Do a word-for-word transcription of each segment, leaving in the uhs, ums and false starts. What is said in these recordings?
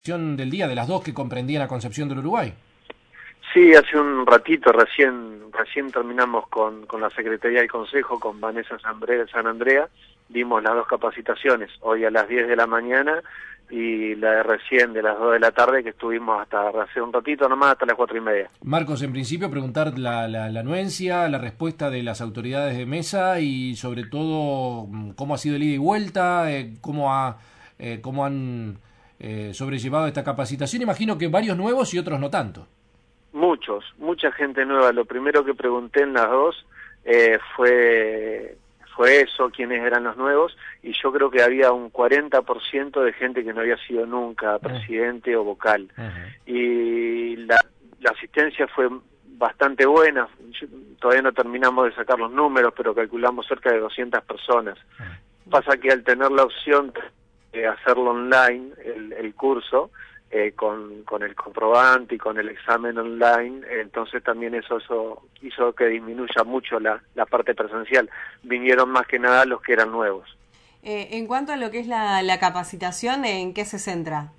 Del día de las dos que comprendían a Concepción del Uruguay. Sí, hace un ratito recién recién terminamos con, con la Secretaría del Consejo, con Vanessa San Andrea, dimos las dos capacitaciones, hoy a las diez de la mañana y la de recién de las dos de la tarde, que estuvimos hasta hace un ratito nomás, hasta las cuatro y media. Marcos, en principio preguntar la, la, la anuencia, la respuesta de las autoridades de mesa y sobre todo cómo ha sido el ida y vuelta, eh, cómo, ha, eh, cómo han... Eh, sobrellevado esta capacitación. Imagino que varios nuevos y otros no tanto. Muchos, mucha gente nueva. Lo primero que pregunté en las dos eh, fue fue eso, quiénes eran los nuevos, y yo creo que había un cuarenta por ciento de gente que no había sido nunca presidente uh-huh. o vocal. Uh-huh. Y la, la asistencia fue bastante buena. Yo, todavía no terminamos de sacar los números, pero calculamos cerca de doscientas personas. Uh-huh. Pasa que al tener la opción Eh, hacerlo online, el, el curso, eh, con, con el comprobante y con el examen online, eh, entonces también eso, eso hizo que disminuya mucho la, la parte presencial. Vinieron más que nada los que eran nuevos. Eh, en cuanto a lo que es la, la capacitación, ¿en qué se centra?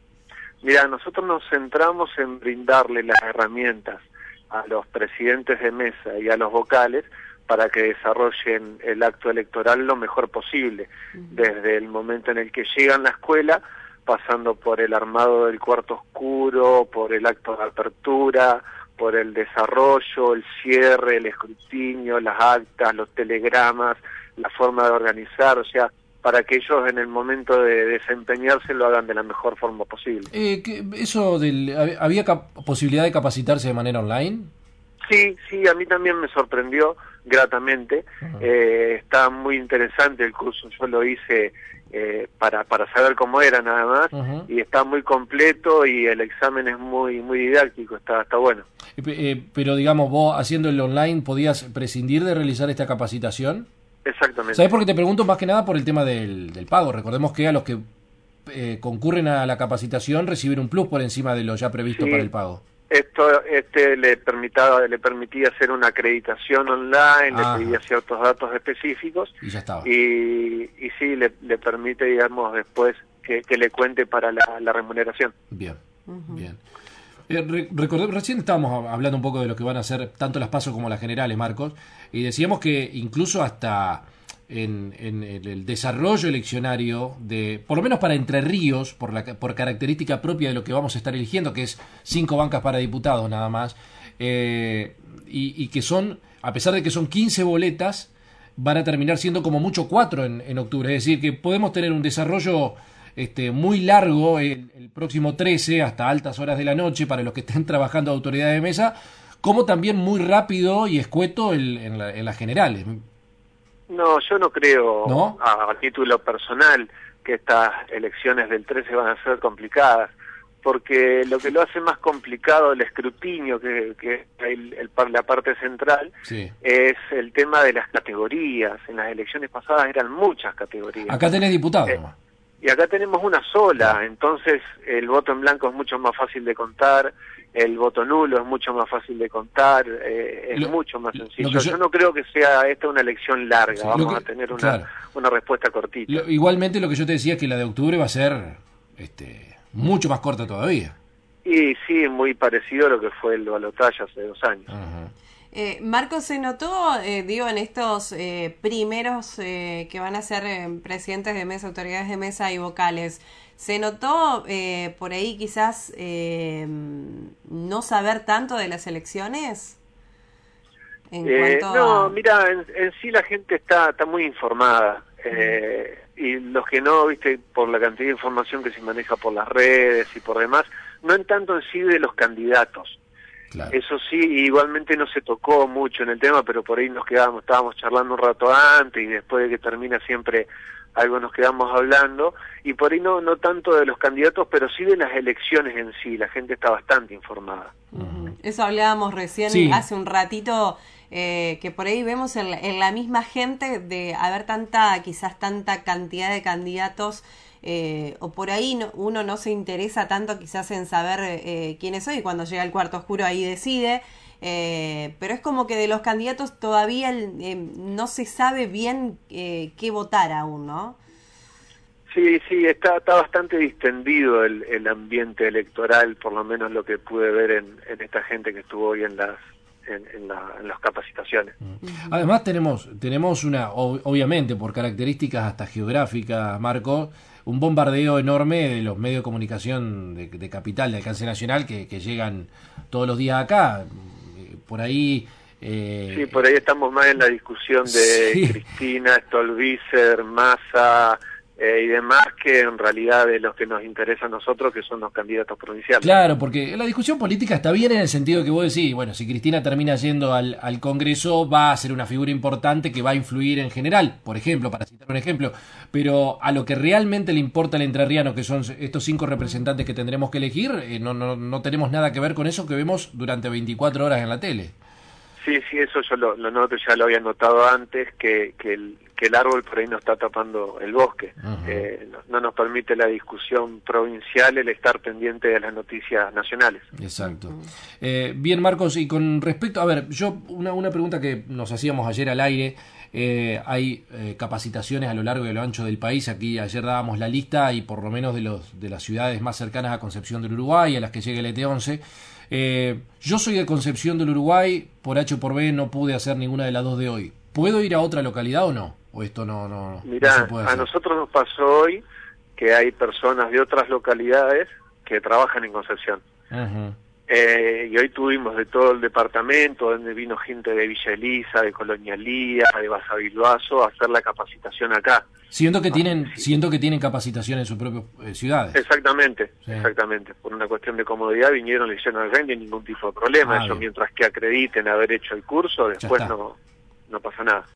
Mira, nosotros nos centramos en brindarle las herramientas a los presidentes de mesa y a los vocales para que desarrollen el acto electoral lo mejor posible, uh-huh. desde el momento en el que llegan a la escuela, pasando por el armado del cuarto oscuro, por el acto de apertura, por el desarrollo, el cierre, el escrutinio, las actas, los telegramas, la forma de organizar, o sea, para que ellos en el momento de desempeñarse lo hagan de la mejor forma posible. Eh, ¿Eso del, había cap- posibilidad de capacitarse de manera online? Sí, sí, a mí también me sorprendió gratamente. Uh-huh. Eh, está muy interesante el curso, yo lo hice eh, para para saber cómo era nada más, uh-huh. y está muy completo y el examen es muy muy didáctico, está está bueno. Eh, eh, pero digamos, vos haciendo el online, ¿podías prescindir de realizar esta capacitación? Exactamente. ¿Sabés por qué te pregunto? Más que nada por el tema del, del pago. Recordemos que a los que eh, concurren a la capacitación reciben un plus por encima de lo ya previsto sí. para el pago. Esto este le permitía le permitía hacer una acreditación online, Ajá. le pedía ciertos datos específicos y ya estaba. Y, y sí, le, le permite, digamos, después que, que le cuente para la, la remuneración. Bien, uh-huh. bien. Eh, re, recordé, recién estábamos hablando un poco de lo que van a hacer tanto las PASO como las generales, Marcos, y decíamos que incluso hasta en, en el desarrollo eleccionario, de por lo menos para Entre Ríos, por la por característica propia de lo que vamos a estar eligiendo, que es cinco bancas para diputados nada más, eh, y, y que son, a pesar de que son quince boletas, van a terminar siendo como mucho cuatro en, en octubre, es decir, que podemos tener un desarrollo este, muy largo el, el próximo trece hasta altas horas de la noche para los que estén trabajando autoridades de mesa, como también muy rápido y escueto el, en, la, en las generales. No, yo no creo, ¿No? A, a título personal, que estas elecciones del trece van a ser complicadas, porque lo que lo hace más complicado el escrutinio, que, que el, el, la parte central, sí. es el tema de las categorías. En las elecciones pasadas eran muchas categorías. Acá tenés diputados. Eh, y acá tenemos una sola, entonces el voto en blanco es mucho más fácil de contar, el voto nulo es mucho más fácil de contar, eh, es lo, mucho más sencillo. Yo, yo no creo que sea esta una elección larga, sí, vamos que, a tener una, claro. una respuesta cortita. Lo, igualmente lo que yo te decía es que la de octubre va a ser este, mucho más corta todavía. Y sí, muy parecido a lo que fue el balotaje hace dos años. Uh-huh. Eh, Marcos, ¿se notó, eh, digo, en estos eh, primeros eh, que van a ser eh, presidentes de mesa, autoridades de mesa y vocales, ¿se notó eh, por ahí quizás eh, no saber tanto de las elecciones? En eh, cuanto no, a... mira, en, en sí la gente está, está muy informada. Eh, mm. Y los que no, viste, por la cantidad de información que se maneja por las redes y por demás, no en tanto en sí de los candidatos. Claro. Eso sí, igualmente no se tocó mucho en el tema, pero por ahí nos quedábamos, estábamos charlando un rato antes y después de que termina siempre algo nos quedamos hablando, y por ahí no no tanto de los candidatos, pero sí de las elecciones en sí, la gente está bastante informada. Uh-huh. Eso hablábamos recién, sí. hace un ratito, eh, que por ahí vemos en la, en la misma gente de haber tanta, quizás tanta cantidad de candidatos, Eh, o por ahí no, uno no se interesa tanto quizás en saber eh, quiénes soy, y cuando llega el cuarto oscuro ahí decide, eh, pero es como que de los candidatos todavía eh, no se sabe bien eh, qué votar aún, ¿no? Sí, sí, está, está bastante distendido el, el ambiente electoral, por lo menos lo que pude ver en, en esta gente que estuvo hoy en las en, en, la, en las capacitaciones. Además tenemos tenemos una, obviamente por características hasta geográficas, Marco, un bombardeo enorme de los medios de comunicación de, de capital, de alcance nacional, que, que llegan todos los días acá. Por ahí... Eh, sí, por ahí estamos más en la discusión de sí. Cristina, Stolbizer, Massa... Eh, y demás, que en realidad de los que nos interesa a nosotros, que son los candidatos provinciales. Claro, porque la discusión política está bien en el sentido que vos decís, bueno, si Cristina termina yendo al, al Congreso, va a ser una figura importante que va a influir en general, por ejemplo, para citar un ejemplo, pero a lo que realmente le importa al entrerriano, que son estos cinco representantes que tendremos que elegir, eh, no, no, no tenemos nada que ver con eso que vemos durante veinticuatro horas en la tele. Sí, sí, eso yo lo, lo noto, ya lo había notado antes, que, que, el, que el árbol por ahí no está tapando el bosque. Uh-huh. eh, no, no nos permite la discusión provincial el estar pendiente de las noticias nacionales. Exacto. Eh, bien, Marcos, y con respecto, a ver, yo una, una pregunta que nos hacíamos ayer al aire, eh, hay eh, capacitaciones a lo largo y a lo ancho del país, aquí ayer dábamos la lista y por lo menos de, los, de las ciudades más cercanas a Concepción del Uruguay, a las que llegue el E T once, Eh, yo soy de Concepción del Uruguay, por H o por B no pude hacer ninguna de las dos de hoy. ¿Puedo ir a otra localidad o no? ¿O esto no, no, Mirá, no se puede hacer? A nosotros nos pasó hoy que hay personas de otras localidades que trabajan en Concepción. Uh-huh. Eh, y hoy tuvimos de todo el departamento, donde vino gente de Villa Elisa, de Colonialía, de Basavilbaso, a hacer la capacitación acá. Siento que tienen, sí. siento que tienen capacitación en sus propias eh, ciudades. Exactamente, sí. exactamente. Por una cuestión de comodidad vinieron, le hicieron el R E N y ningún tipo de problema. Ah, Eso, mientras que acrediten haber hecho el curso, después no, no pasa nada.